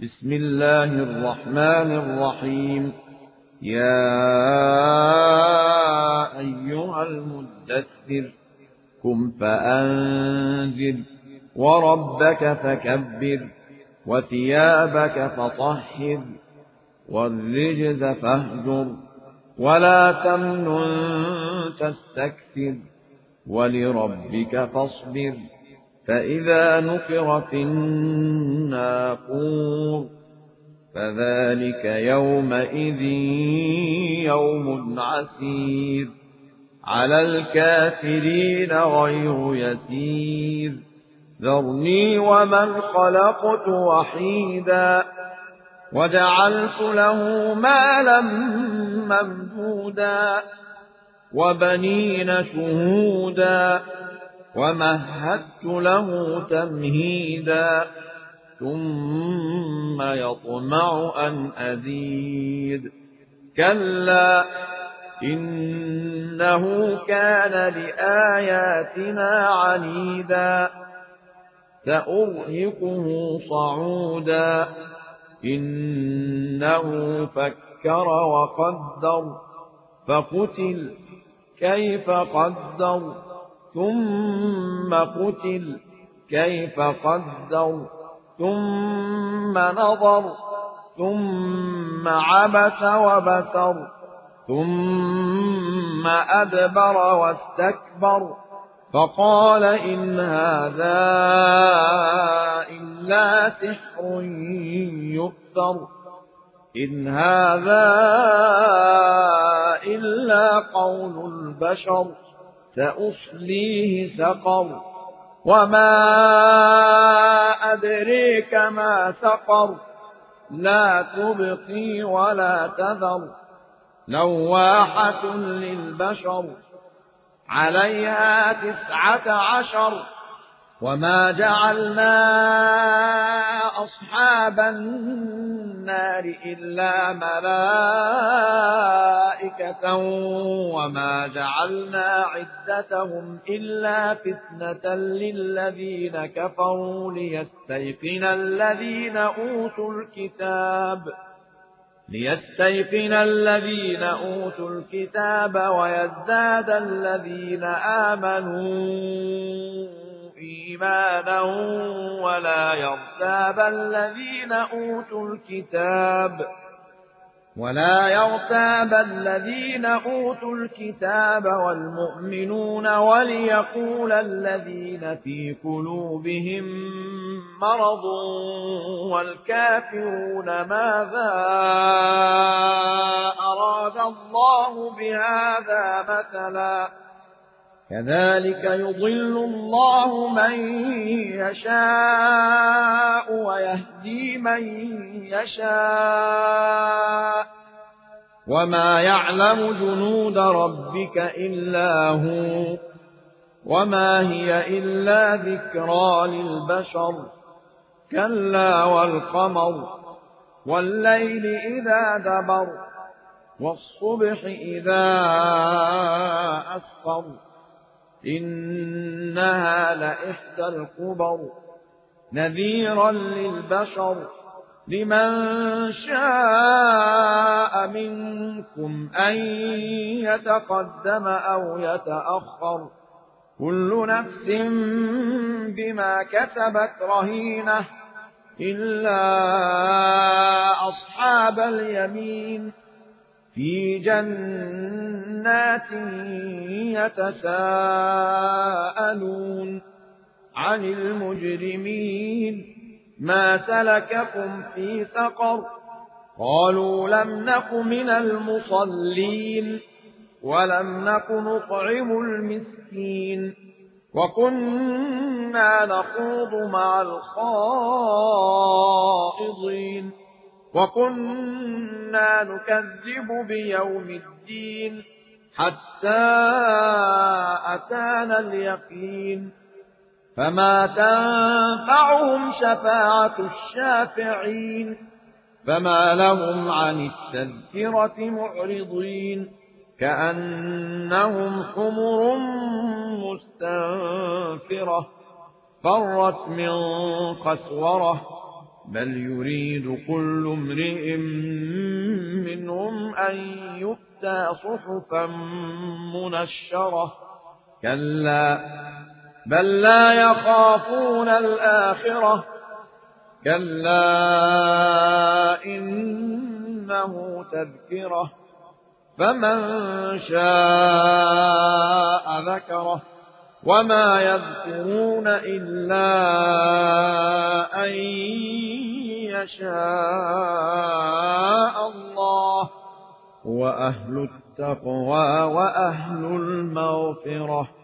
بسم الله الرحمن الرحيم. يا أيها المدثر قم فأنذر وربك فكبر وثيابك فطهر والرجز فاهجر ولا تمنن تستكثر ولربك فاصبر فإذا نقر في الناقور فذلك يومئذ يوم عسير على الكافرين غير يسير. ذرني ومن خلقت وحيدا وجعلت له مالا ممدودا وبنين شهودا ومهدت له تمهيدا ثم يطمع أن أزيد كلا إنه كان لآياتنا عنيدا سأرهقه صعودا إنه فكر وقدر فقتل كيف قدر ثم قتل كيف قدر ثم نظر ثم عبس وبسر ثم أدبر واستكبر فقال إن هذا إلا سحر يؤثر إن هذا إلا قول البشر سأصليه سقر وما أدريك ما سقر لا تبقي ولا تذر لواحة للبشر عليها 19 وما جعلنا أصحاب النار إلا ملائكة وما جعلنا عدتهم إلا فتنة للذين كفروا ليستيقن الذين أوتوا الكتاب ويزداد الذين آمنوا إيمانا ولا يرتاب الذين أوتوا الكتاب والمؤمنون وليقول الذين في قلوبهم مرض والكافرون ماذا أراد الله بهذا مثلا كذلك يضل الله من يشاء ويهدي من يشاء وما يعلم جنود ربك إلا هو وما هي إلا ذكرى للبشر كلا والقمر والليل إذا دبر والصبح إذا أسفر إنها لإحدى الكبر نذيرا للبشر لمن شاء منكم أن يتقدم أو يتأخر كل نفس بما كسبت رهينة إلا أصحاب اليمين في جنات يتساءلون عن المجرمين ما سلككم في سقر قالوا لم نك من المصلين ولم نك نطعم المسكين وكنا نخوض مع الخائضين وكنا نكذب بيوم الدين حتى أتانا اليقين فما تنفعهم شفاعة الشافعين فما لهم عن التذكرة معرضين كأنهم حمر مستنفرة فرت من قسورة بل يريد كل امرئ منهم أن يؤتى صحفا منشرة كلا بل لا يخافون الآخرة كلا إنه تذكرة فمن شاء ذكره وما يذكرون إلا أن يشاء الله هو أهل التقوى وأهل المغفرة